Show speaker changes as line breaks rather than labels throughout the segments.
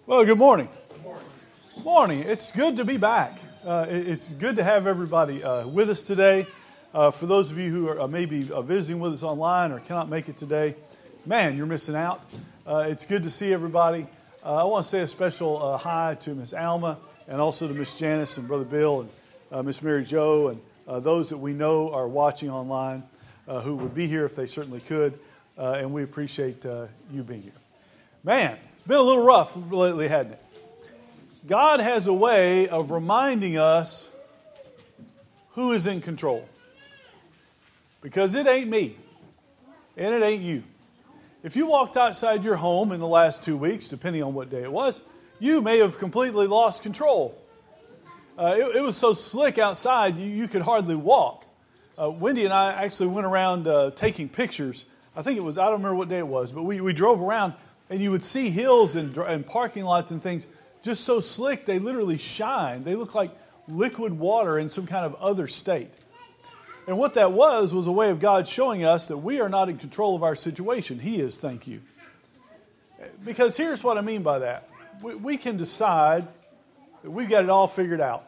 Well, good morning. Good morning. It's good to be back. It's good to have everybody with us today. For those of you who are maybe visiting with us online or cannot make it today, man, you're missing out. It's good to see everybody. I want to say a special hi to Miss Alma and also to Miss Janice and Brother Bill and Miss Mary Jo and those that we know are watching online who would be here if they certainly could. And we appreciate you being here. Man, it's been a little rough lately, hasn't it? God has a way of reminding us who is in control. Because it ain't me, and it ain't you. If you walked outside your home in the last 2 weeks, depending on what day it was, you may have completely lost control. It was so slick outside, you could hardly walk. Wendy and I actually went around taking pictures. I think it was, I don't remember what day it was, but we drove around, and you would see hills and parking lots and things just so slick, they literally shine. They look like liquid water in some kind of other state. And what that was a way of God showing us that we are not in control of our situation. He is, thank you. Because here's what I mean by that. We can decide that we've got it all figured out.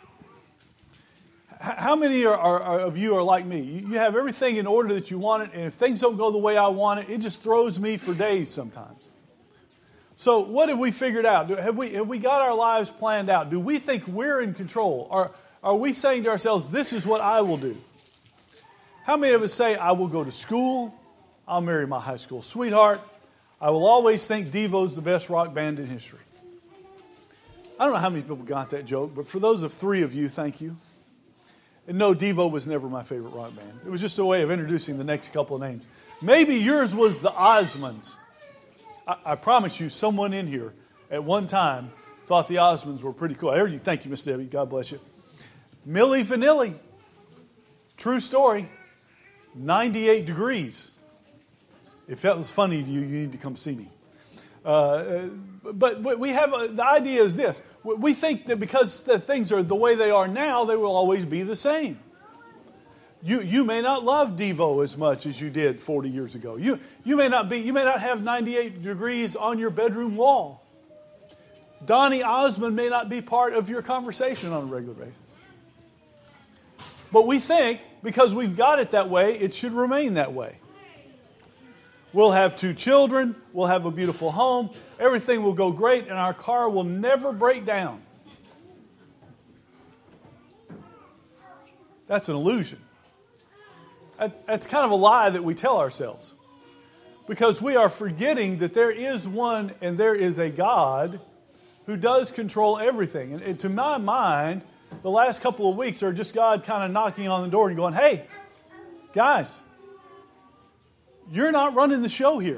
How many of you are like me? You have everything in order that you want it, and if things don't go the way I want it, it just throws me for days sometimes. So what have we figured out? Have we got our lives planned out? Do we think we're in control? Are we saying to ourselves, this is what I will do? How many of us say, I will go to school, I'll marry my high school sweetheart, I will always think Devo's the best rock band in history? I don't know how many people got that joke, but for those of 3 of you, thank you. And no, Devo was never my favorite rock band. It was just a way of introducing the next couple of names. Maybe yours was the Osmonds. I promise you, someone in here at one time thought the Osmonds were pretty cool. I heard you. Thank you, Miss Debbie. God bless you. Milli Vanilli. True story. 98 degrees. If that was funny to you, you need to come see me. But we have the idea is this. We think that because the things are the way they are now, they will always be the same. You may not love Devo as much as you did 40 years ago. You may not have 98 degrees on your bedroom wall. Donny Osmond may not be part of your conversation on a regular basis. But we think because we've got it that way, it should remain that way. We'll have 2 children, we'll have a beautiful home, everything will go great, and our car will never break down. That's an illusion. That's kind of a lie that we tell ourselves. Because we are forgetting that there is one and there is a God who does control everything. And to my mind, the last couple of weeks are just God kind of knocking on the door and going, hey, guys, you're not running the show here.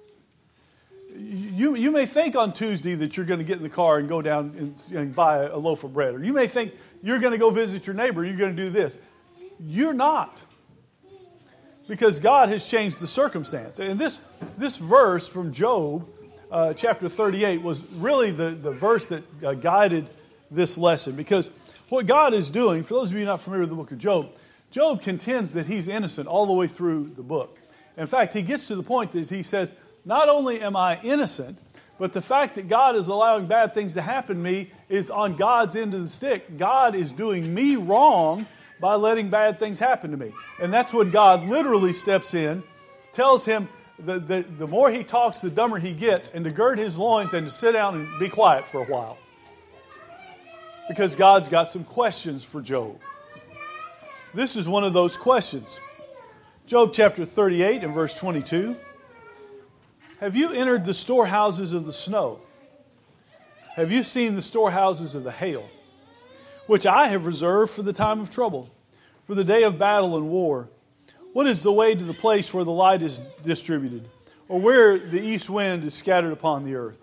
You may think on Tuesday that you're going to get in the car and go down and buy a loaf of bread. Or you may think you're going to go visit your neighbor. You're going to do this. You're not. Because God has changed the circumstance. And this verse from Job, chapter 38, was really the verse that guided this lesson. Because what God is doing, for those of you not familiar with the book of Job, Job contends that he's innocent all the way through the book. In fact, he gets to the point that he says, not only am I innocent, but the fact that God is allowing bad things to happen to me is on God's end of the stick. God is doing me wrong by letting bad things happen to me. And that's when God literally steps in, tells him that the more he talks, the dumber he gets, and to gird his loins and to sit down and be quiet for a while. Because God's got some questions for Job. This is one of those questions. Job chapter 38 and verse 22. Have you entered the storehouses of the snow? Have you seen the storehouses of the hail? Which I have reserved for the time of trouble, for the day of battle and war. What is the way to the place where the light is distributed, or where the east wind is scattered upon the earth?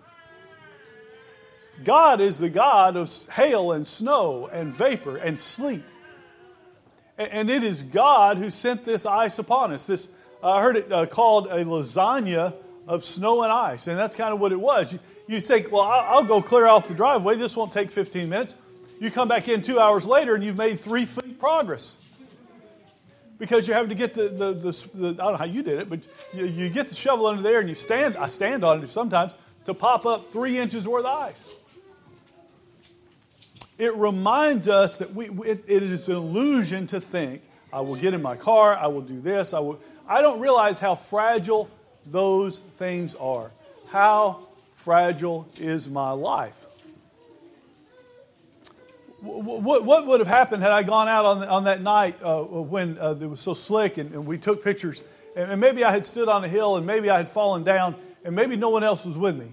God is the God of hail and snow and vapor and sleet. And it is God who sent this ice upon us. I heard it called a lasagna of snow and ice, and that's kind of what it was. You think, well, I'll go clear out the driveway. This won't take 15 minutes. You come back in 2 hours later and you've made 3 feet progress. Because you're having to get the I don't know how you did it, but you get the shovel under there and I stand on it sometimes to pop up 3 inches worth of ice. It reminds us that it is an illusion to think, I will get in my car, I will do this, I don't realize how fragile those things are. How fragile is my life? What would have happened had I gone out on that night when it was so slick and we took pictures, and maybe I had stood on a hill and maybe I had fallen down and maybe no one else was with me?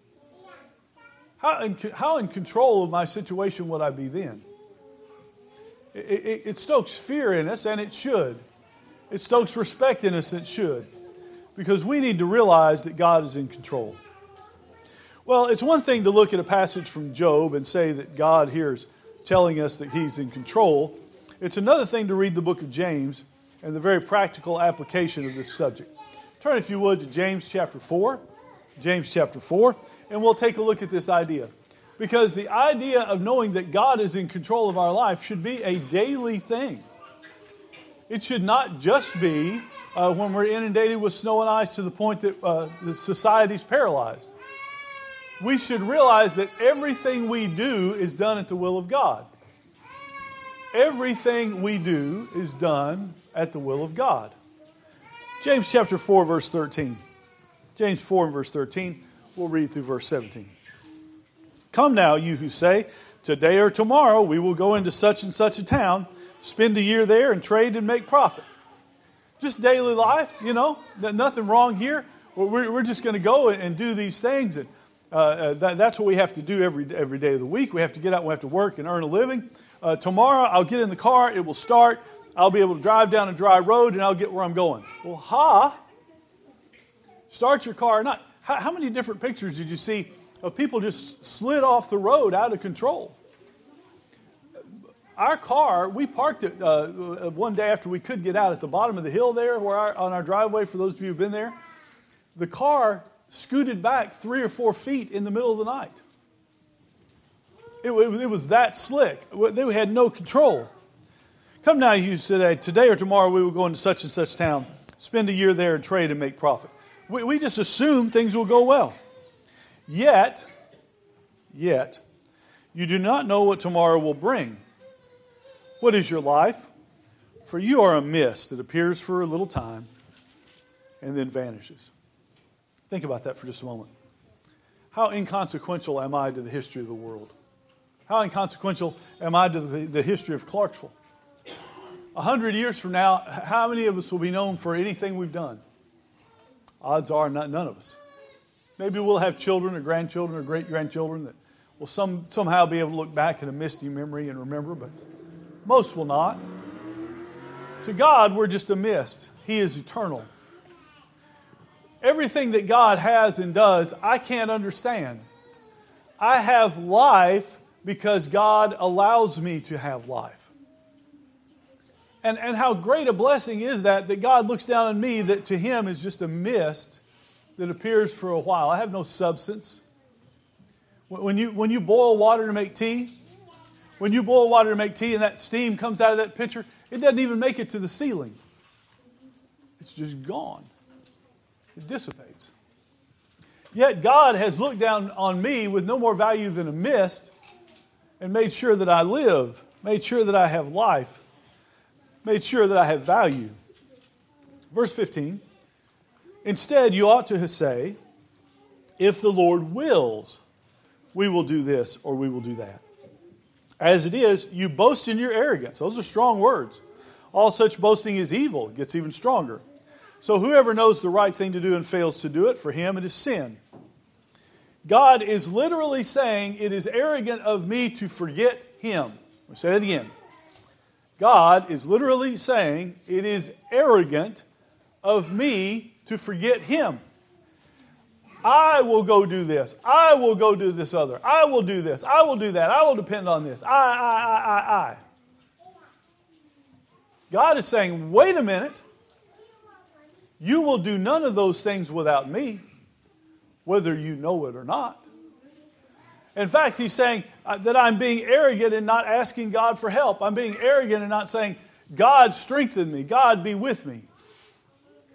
How in control of my situation would I be then? It stokes fear in us, and it should. It stokes respect in us, and it should. Because we need to realize that God is in control. Well, it's one thing to look at a passage from Job and say that God here is telling us that He's in control. It's another thing to read the book of James and the very practical application of this subject. Turn, if you would, to James chapter 4. James chapter 4. And we'll take a look at this idea. Because the idea of knowing that God is in control of our life should be a daily thing. It should not just be when we're inundated with snow and ice to the point that the society's paralyzed. We should realize that everything we do is done at the will of God. Everything we do is done at the will of God. James chapter 4, verse 13. James 4 and verse 13. We'll read through verse 17. Come now, you who say, today or tomorrow we will go into such and such a town, spend a year there and trade and make profit. Just daily life, nothing wrong here. We're just going to go and do these things. And that's what we have to do every day of the week. We have to get out, we have to work and earn a living. Tomorrow I'll get in the car, it will start. I'll be able to drive down a dry road and I'll get where I'm going. Well, start your car. How many different pictures did you see of people just slid off the road out of control? Our car, we parked it one day after we could get out at the bottom of the hill there on our driveway, for those of you who've been there. The car scooted back 3 or 4 feet in the middle of the night. It was that slick. They had no control. Come now, you say, today or tomorrow we will go into such and such town, spend a year there and trade and make profit. We just assume things will go well. Yet, you do not know what tomorrow will bring. What is your life? For you are a mist that appears for a little time and then vanishes. Think about that for just a moment. How inconsequential am I to the history of the world? How inconsequential am I to the history of Clarksville? 100 years from now, how many of us will be known for anything we've done? Odds are none of us. Maybe we'll have children or grandchildren or great-grandchildren that will somehow be able to look back in a misty memory and remember, but most will not. To God, we're just a mist. He is eternal. Everything that God has and does, I can't understand. I have life because God allows me to have life. And how great a blessing is that God looks down on me, that to Him is just a mist that appears for a while. I have no substance. When you boil water to make tea, and that steam comes out of that pitcher, it doesn't even make it to the ceiling. It's just gone. It dissipates. Yet God has looked down on me with no more value than a mist and made sure that I live, made sure that I have life, made sure that I have value. Verse 15. Instead, you ought to say, if the Lord wills, we will do this or we will do that. As it is, you boast in your arrogance. Those are strong words. All such boasting is evil. It gets even stronger. So whoever knows the right thing to do and fails to do it, for him it is sin. God is literally saying it is arrogant of me to forget Him. I'll say it again. God is literally saying it is arrogant of me to forget Him. I will go do this. I will go do this other. I will do this. I will do that. I will depend on this. I. God is saying, wait a minute. You will do none of those things without me, whether you know it or not. In fact, He's saying that I'm being arrogant and not asking God for help. I'm being arrogant and not saying, God strengthen me. God be with me.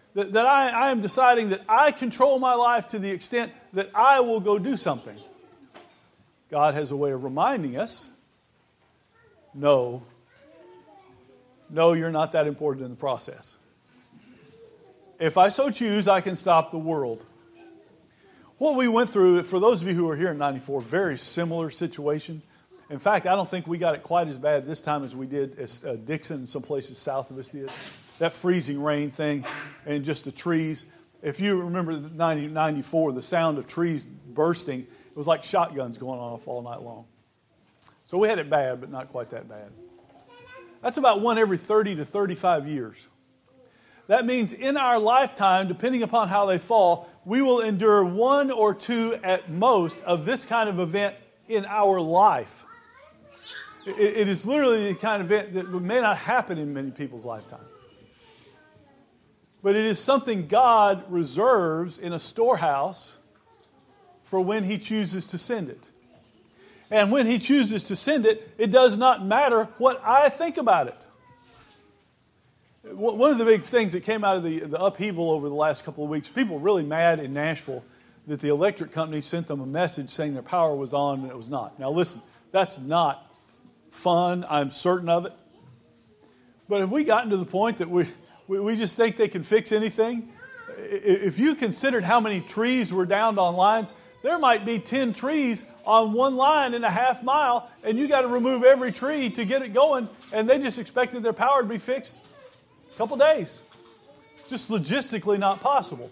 That I am deciding that I control my life to the extent that I will go do something. God has a way of reminding us, no, you're not that important in the process. If I so choose, I can stop the world. What we went through, for those of you who were here in 94, very similar situation. In fact, I don't think we got it quite as bad this time as we did as Dixon and some places south of us did. That freezing rain thing and just the trees. If you remember 94, the sound of trees bursting, it was like shotguns going off all night long. So we had it bad, but not quite that bad. That's about one every 30 to 35 years. That means in our lifetime, depending upon how they fall, we will endure one or two at most of this kind of event in our life. It is literally the kind of event that may not happen in many people's lifetime. But it is something God reserves in a storehouse for when He chooses to send it. And when He chooses to send it, it does not matter what I think about it. One of the big things that came out of the upheaval over the last couple of weeks, people were really mad in Nashville that the electric company sent them a message saying their power was on and it was not. Now listen, that's not fun, I'm certain of it. But have we gotten to the point that we just think they can fix anything? If you considered how many trees were downed on lines, there might be 10 trees on one line in a half mile, and you got to remove every tree to get it going, and they just expected their power to be fixed a couple days. Just logistically not possible.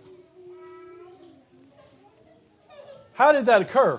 How did that occur?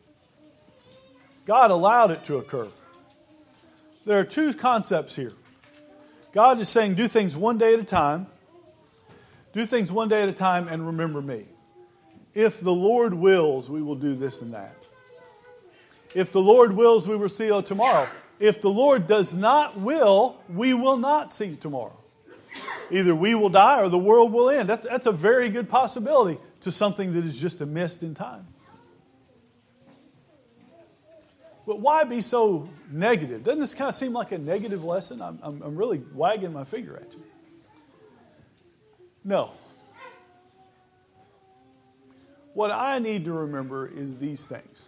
God allowed it to occur. There are two concepts here. God is saying, do things one day at a time. Do things one day at a time and remember me. If the Lord wills, we will do this and that. If the Lord wills, we will see you tomorrow. If the Lord does not will, we will not see you tomorrow. Either we will die or the world will end. That's a very good possibility to something that is just a mist in time. But why be so negative? Doesn't this kind of seem like a negative lesson? I'm really wagging my finger at you. No. What I need to remember is these things.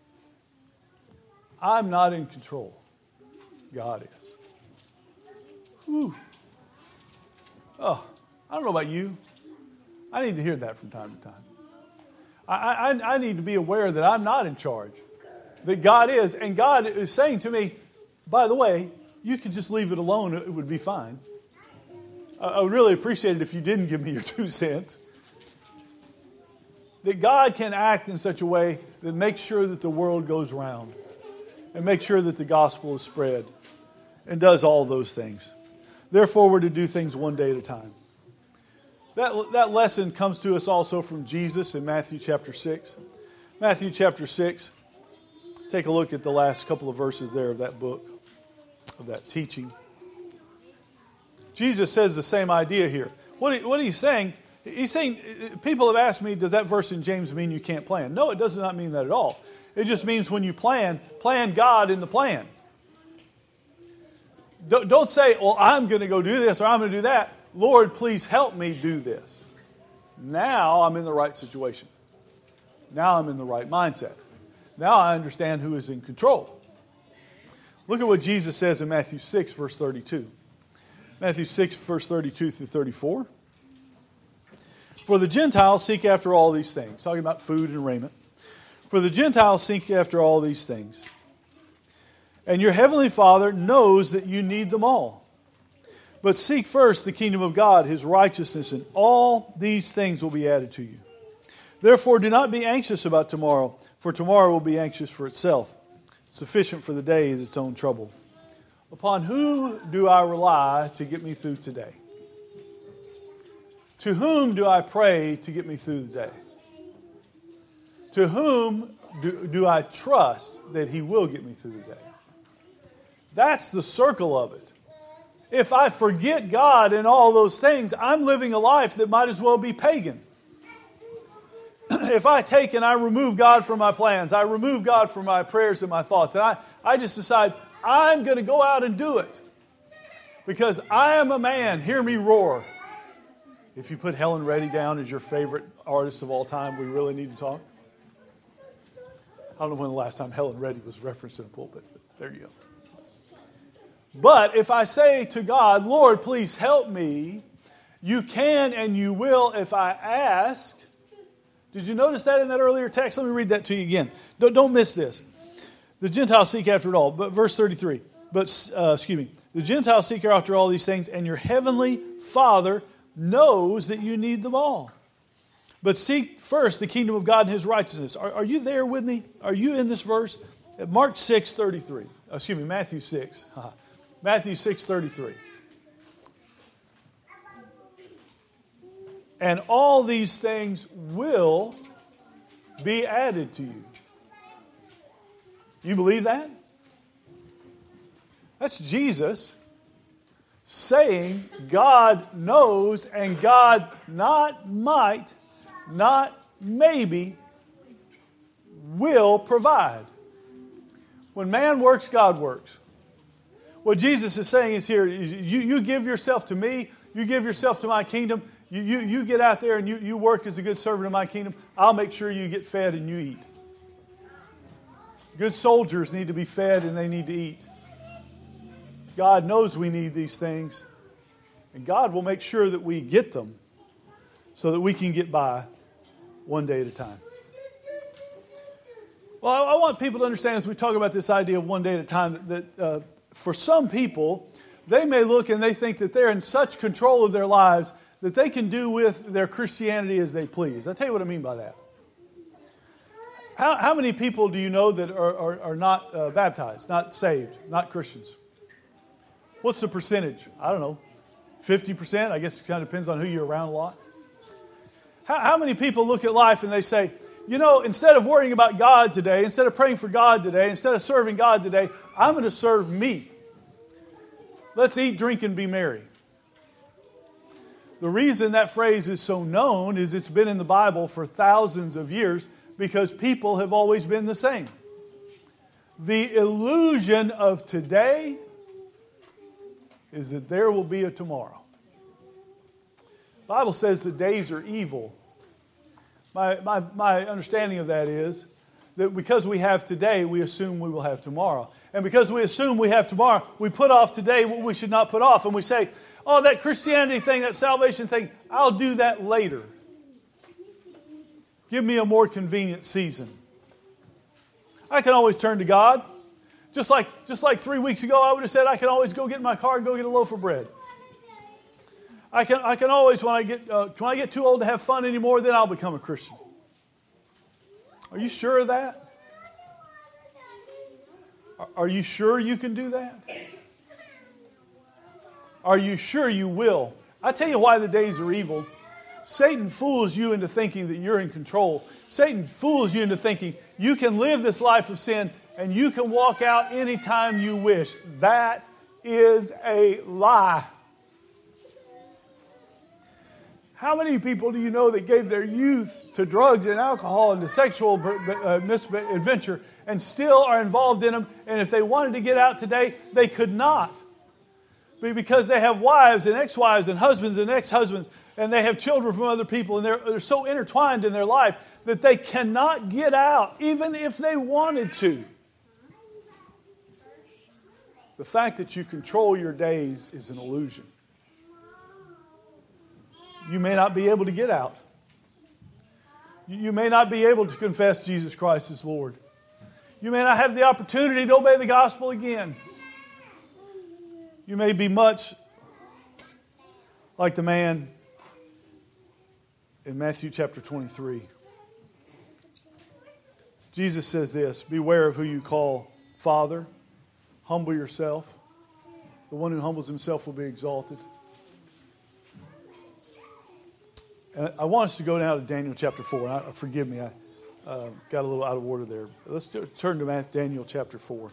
I'm not in control. God is. Whew. Oh, I don't know about you. I need to hear that from time to time. I need to be aware that I'm not in charge. That God is. And God is saying to me, by the way, you could just leave it alone. It would be fine. I would really appreciate it if you didn't give me your 2 cents. That God can act in such a way that makes sure that the world goes round. And makes sure that the gospel is spread. And does all those things. Therefore, we're to do things one day at a time. That lesson comes to us also from Jesus in Matthew chapter 6. Matthew chapter 6. Take a look at the last couple of verses there of that book, of that teaching. Jesus says the same idea here. What are you saying? He's saying, people have asked me, does that verse in James mean you can't plan? No, it does not mean that at all. It just means when you plan God in the plan. Don't say, well, I'm going to go do this or I'm going to do that. Lord, please help me do this. Now I'm in the right situation. Now I'm in the right mindset. Now I understand who is in control. Look at what Jesus says in Matthew 6, verse 32. Matthew 6, verse 32 through 34. For the Gentiles seek after all these things. Talking about food and raiment. For the Gentiles seek after all these things. And your heavenly Father knows that you need them all. But seek first the kingdom of God, His righteousness, and all these things will be added to you. Therefore, do not be anxious about tomorrow, for tomorrow will be anxious for itself. Sufficient for the day is its own trouble. Upon who do I rely to get me through today? To whom do I pray to get me through the day? To whom do I trust that He will get me through the day? That's the circle of it. If I forget God and all those things, I'm living a life that might as well be pagan. If I take and I remove God from my plans, I remove God from my prayers and my thoughts, and I just decide I'm going to go out and do it. Because I am a man, hear me roar. If you put Helen Reddy down as your favorite artist of all time, we really need to talk. I don't know when the last time Helen Reddy was referenced in a pulpit, but there you go. But if I say to God, Lord, please help me, you can and you will if I ask. Did you notice that in that earlier text? Let me read that to you again. Don't miss this. The Gentiles seek after it all. But verse 33. The Gentiles seek after all these things, and your heavenly Father knows that you need them all. But seek first the kingdom of God and His righteousness. Are you there with me? Are you in this verse? Mark 6:33. Matthew 6. Matthew 6:33. And all these things will be added to you. You believe that? That's Jesus saying God knows and God not might, not maybe, will provide. When man works, God works. What Jesus is saying is here, you give yourself to me, you give yourself to my kingdom, you get out there and you work as a good servant of my kingdom, I'll make sure you get fed and you eat. Good soldiers need to be fed and they need to eat. God knows we need these things, and God will make sure that we get them so that we can get by one day at a time. Well, I want people to understand as we talk about this idea of one day at a time that for some people, they may look and they think that they're in such control of their lives that they can do with their Christianity as they please. I'll tell you what I mean by that. How many people do you know that are not baptized, not saved, not Christians? What's the percentage? I don't know. 50%? I guess it kind of depends on who you're around a lot. How many people look at life and they say, you know, instead of worrying about God today, instead of praying for God today, instead of serving God today, I'm going to serve me. Let's eat, drink, and be merry. The reason that phrase is so known is it's been in the Bible for thousands of years because people have always been the same. The illusion of today is that there will be a tomorrow. The Bible says the days are evil. My understanding of that is that because we have today, we assume we will have tomorrow. And because we assume we have tomorrow, we put off today what we should not put off. And we say, oh, that Christianity thing, that salvation thing, I'll do that later. Give me a more convenient season. I can always turn to God. Just like 3 weeks ago, I would have said I can always go get in my car and go get a loaf of bread. I can always, when I get too old to have fun anymore, then I'll become a Christian. Are you sure of that? Are you sure you can do that? Are you sure you will? I tell you why the days are evil. Satan fools you into thinking that you're in control. Satan fools you into thinking you can live this life of sin and you can walk out anytime you wish. That is a lie. How many people do you know that gave their youth to drugs and alcohol and to sexual misadventure and still are involved in them? And if they wanted to get out today, they could not. Because they have wives and ex-wives and husbands and ex-husbands, and they have children from other people, and they're so intertwined in their life that they cannot get out, even if they wanted to. The fact that you control your days is an illusion. You may not be able to get out. You may not be able to confess Jesus Christ as Lord. You may not have the opportunity to obey the gospel again. You may be much like the man in Matthew chapter 23. Jesus says this, beware of who you call Father. Humble yourself. The one who humbles himself will be exalted. And I want us to go now to Daniel chapter 4. Forgive me, I got a little out of order there. Let's turn to Daniel chapter 4.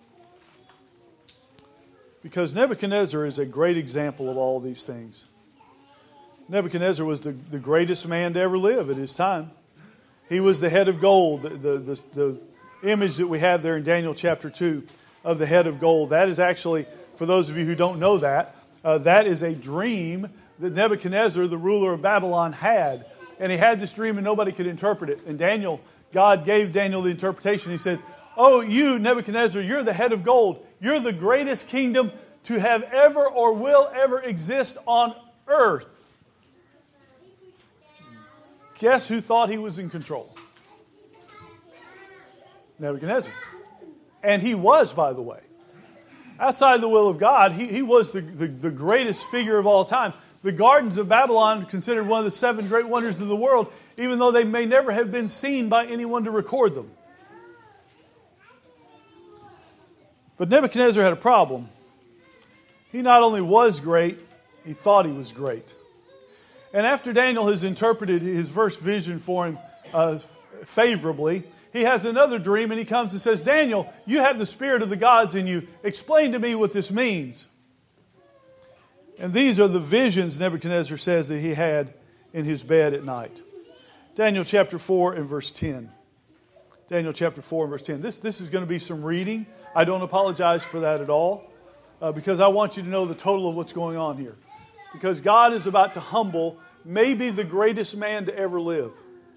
Because Nebuchadnezzar is a great example of all these things. Nebuchadnezzar was the greatest man to ever live at his time. He was the head of gold. The image that we have there in Daniel chapter 2 of the head of gold, that is actually, for those of you who don't know that, that is a dream that Nebuchadnezzar, the ruler of Babylon, had. And he had this dream and nobody could interpret it. And God gave Daniel the interpretation. He said, "Oh, you, Nebuchadnezzar, you're the head of gold. You're the greatest kingdom to have ever or will ever exist on earth." Guess who thought he was in control? Nebuchadnezzar. And he was, by the way. Outside the will of God, he was the greatest figure of all time. The gardens of Babylon, considered one of the 7 great wonders of the world, even though they may never have been seen by anyone to record them. But Nebuchadnezzar had a problem. He not only was great, he thought he was great. And after Daniel has interpreted his first vision for him favorably, he has another dream and he comes and says, "Daniel, you have the spirit of the gods in you. Explain to me what this means." And these are the visions Nebuchadnezzar says that he had in his bed at night. Daniel chapter 4 and verse 10. Daniel chapter 4 and verse 10. This is going to be some reading. I don't apologize for that at all, because I want you to know the total of what's going on here. Because God is about to humble maybe the greatest man to ever live.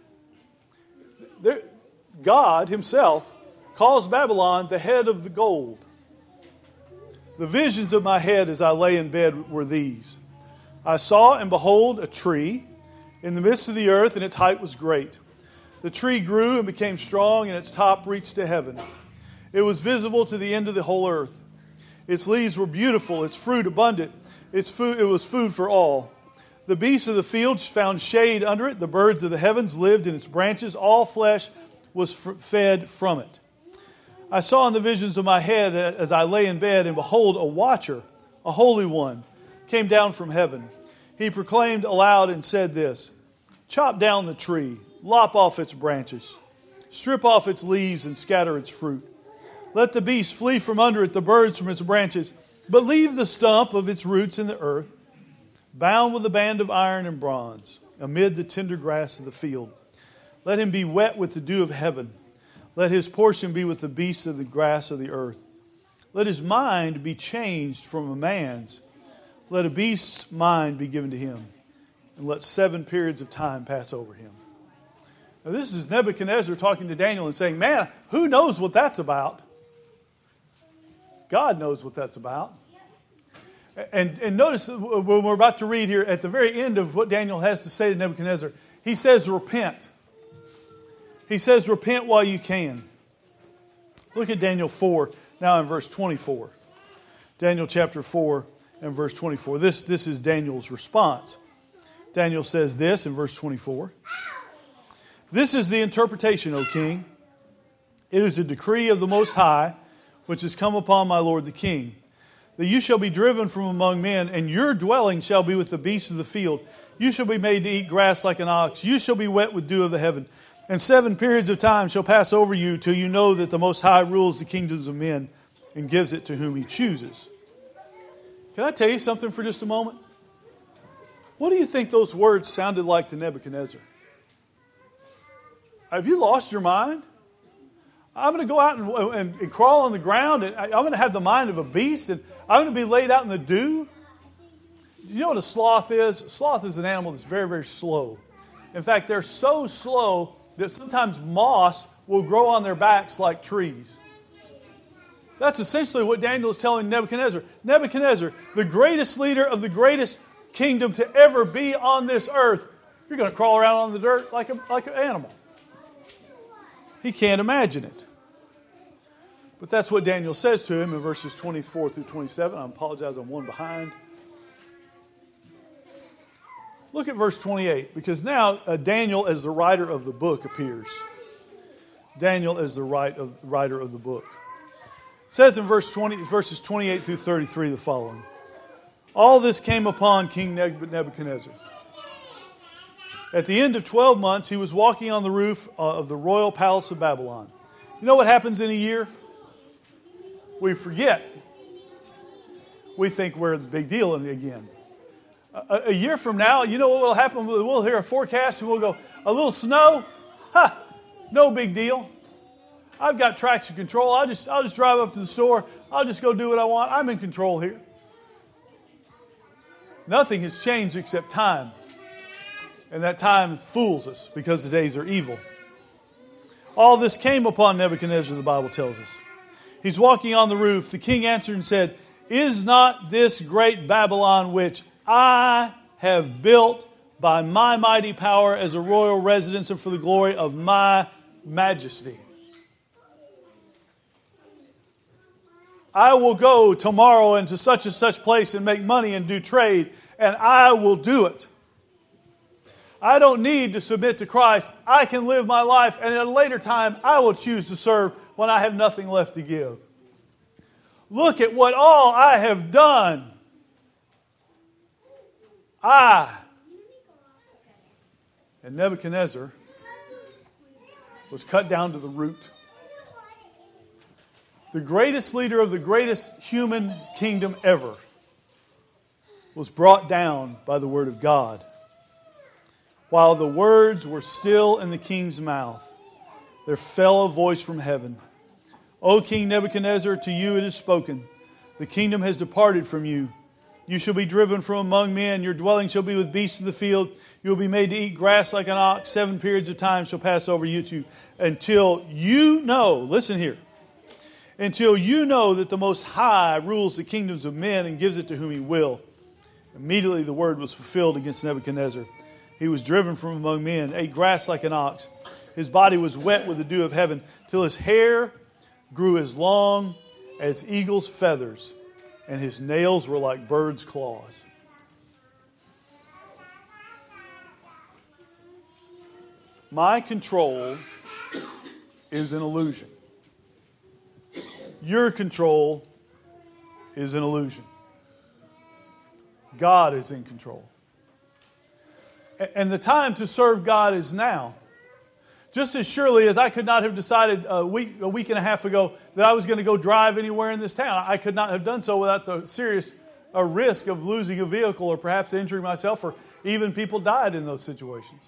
God himself calls Babylon the head of the gold. "The visions of my head as I lay in bed were these. I saw and behold a tree in the midst of the earth, and its height was great. The tree grew and became strong, and its top reached to heaven. It was visible to the end of the whole earth. Its leaves were beautiful, its fruit abundant. It was food for all. The beasts of the field found shade under it. The birds of the heavens lived in its branches. All flesh was fed from it. I saw in the visions of my head as I lay in bed, and behold, a watcher, a holy one, came down from heaven. He proclaimed aloud and said this, 'Chop down the tree, lop off its branches, strip off its leaves and scatter its fruit. Let the beasts flee from under it, the birds from its branches, but leave the stump of its roots in the earth, bound with a band of iron and bronze, amid the tender grass of the field. Let him be wet with the dew of heaven. Let his portion be with the beasts of the grass of the earth. Let his mind be changed from a man's. Let a beast's mind be given to him. And let 7 periods of time pass over him.'" Now this is Nebuchadnezzar talking to Daniel and saying, "Man, who knows what that's about?" God knows what that's about. And notice when we're about to read here, at the very end of what Daniel has to say to Nebuchadnezzar, he says, "Repent." He says, "Repent while you can." Look at Daniel 4, now in verse 24. Daniel chapter 4 and verse 24. This is Daniel's response. Daniel says this in verse 24. "This is the interpretation, O king. It is a decree of the Most High, which has come upon my lord the king, that you shall be driven from among men, and your dwelling shall be with the beasts of the field. You shall be made to eat grass like an ox. You shall be wet with dew of the heaven. And 7 periods of time shall pass over you till you know that the Most High rules the kingdoms of men and gives it to whom he chooses." Can I tell you something for just a moment? What do you think those words sounded like to Nebuchadnezzar? Have you lost your mind? I'm going to go out and crawl on the ground, and I'm going to have the mind of a beast, and I'm going to be laid out in the dew? You know what a sloth is? A sloth is an animal that's very, very slow. In fact, they're so slow that sometimes moss will grow on their backs like trees. That's essentially what Daniel is telling Nebuchadnezzar. Nebuchadnezzar, the greatest leader of the greatest kingdom to ever be on this earth, you're going to crawl around on the dirt like an animal. He can't imagine it. But that's what Daniel says to him in verses 24 through 27. I apologize, I'm one behind. Look at verse 28, because now Daniel as the writer of the book appears. Daniel as the writer of the book. It says in verses 28 through 33 the following. "All this came upon King Nebuchadnezzar. At the end of 12 months, he was walking on the roof of the royal palace of Babylon." You know what happens in a year? We forget. We think we're the big deal again. A year from now, you know what will happen? We'll hear a forecast and we'll go, "A little snow? Ha! No big deal. I've got traction control. I'll just drive up to the store. I'll just go do what I want. I'm in control here." Nothing has changed except time. And that time fools us because the days are evil. All this came upon Nebuchadnezzar, the Bible tells us. He's walking on the roof. The king answered and said, "Is not this great Babylon which I have built by my mighty power as a royal residence and for the glory of my majesty? I will go tomorrow into such and such place and make money and do trade, and I will do it. I don't need to submit to Christ. I can live my life, and at a later time, I will choose to serve when I have nothing left to give. Look at what all I have done. And Nebuchadnezzar was cut down to the root. The greatest leader of the greatest human kingdom ever was brought down by the word of God. While the words were still in the king's mouth, there fell a voice from heaven. O King Nebuchadnezzar, to you it is spoken. The kingdom has departed from you. You shall be driven from among men. Your dwelling shall be with beasts of the field. You will be made to eat grass like an ox. 7 periods of time shall pass over you two until you know, listen here, until you know that the Most High rules the kingdoms of men and gives it to whom He will. Immediately the word was fulfilled against Nebuchadnezzar. He was driven from among men, ate grass like an ox. His body was wet with the dew of heaven, till his hair grew as long as eagle's feathers, and his nails were like birds' claws. My control is an illusion. Your control is an illusion. God is in control. And the time to serve God is now. Just as surely as I could not have decided a week and a half ago that I was going to go drive anywhere in this town. I could not have done so without the serious risk of losing a vehicle or perhaps injuring myself, or even people died in those situations.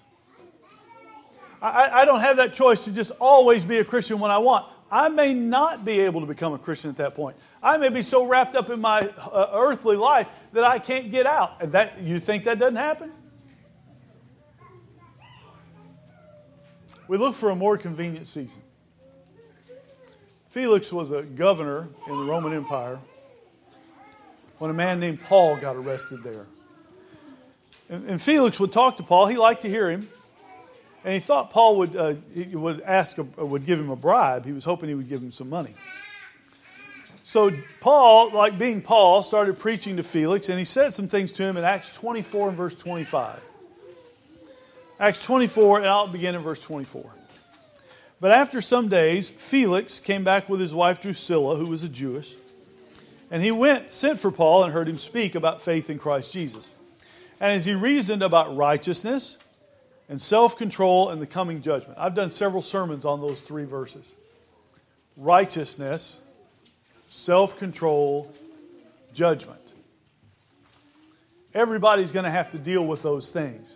I don't have that choice to just always be a Christian when I want. I may not be able to become a Christian at that point. I may be so wrapped up in my earthly life that I can't get out. And that, you think that doesn't happen? We look for a more convenient season. Felix was a governor in the Roman Empire when a man named Paul got arrested there. And Felix would talk to Paul. He liked to hear him. And he thought Paul would give him a bribe. He was hoping he would give him some money. So Paul, like being Paul, started preaching to Felix, and he said some things to him in Acts 24 and verse 25. Acts 24, and I'll begin in verse 24. But after some days, Felix came back with his wife Drusilla, who was a Jewess, and he sent for Paul and heard him speak about faith in Christ Jesus. And as he reasoned about righteousness and self-control and the coming judgment. I've done several sermons on those 3 verses. Righteousness, self-control, judgment. Everybody's going to have to deal with those things.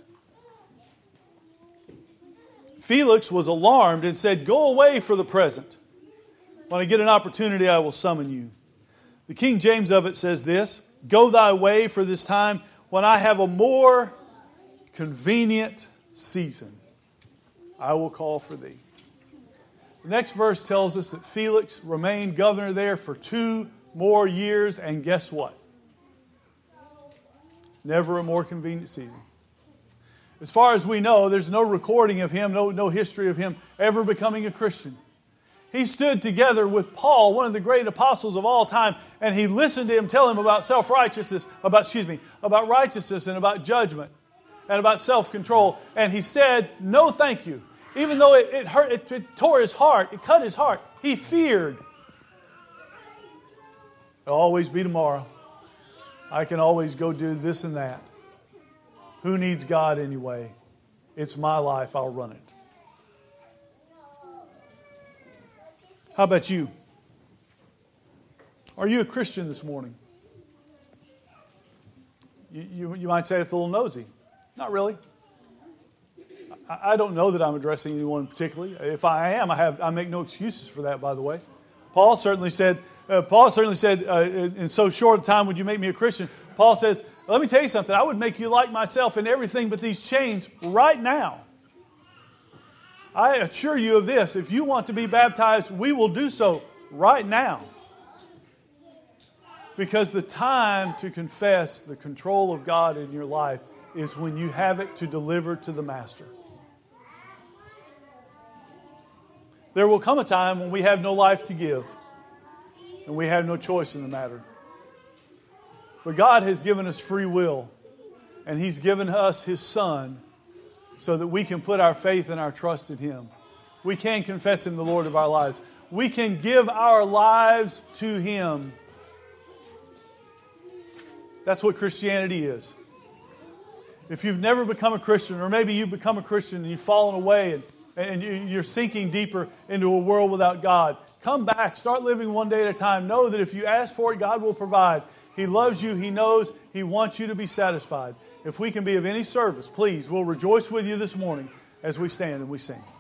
Felix was alarmed and said, "Go away for the present. When I get an opportunity, I will summon you." The King James of it says this, "Go thy way for this time, when I have a more convenient season, I will call for thee." The next verse tells us that Felix remained governor there for 2 more years, and guess what? Never a more convenient season. As far as we know, there's no recording of him, no history of him ever becoming a Christian. He stood together with Paul, one of the great apostles of all time, and he listened to him tell him about self-righteousness, about righteousness and about judgment and about self-control. And he said, "No, thank you." Even though it hurt, it tore his heart, it cut his heart. He feared. It'll always be tomorrow. I can always go do this and that. Who needs God anyway? It's my life, I'll run it. How about you? Are you a Christian this morning? You might say it's a little nosy. Not really. I don't know that I'm addressing anyone particularly. If I am, I make no excuses for that, by the way. Paul certainly said, in so short a time would you make me a Christian? Paul says, Let me tell you something. I would make you like myself in everything but these chains right now. I assure you of this. If you want to be baptized, we will do so right now. Because the time to confess the control of God in your life is when you have it to deliver to the Master. There will come a time when we have no life to give and we have no choice in the matter. But God has given us free will, and He's given us His Son so that we can put our faith and our trust in Him. We can confess Him the Lord of our lives. We can give our lives to Him. That's what Christianity is. If you've never become a Christian, or maybe you've become a Christian and you've fallen away and you're sinking deeper into a world without God, come back. Start living one day at a time. Know that if you ask for it, God will provide. He loves you. He knows. He wants you to be satisfied. If we can be of any service, please, we'll rejoice with you this morning as we stand and we sing.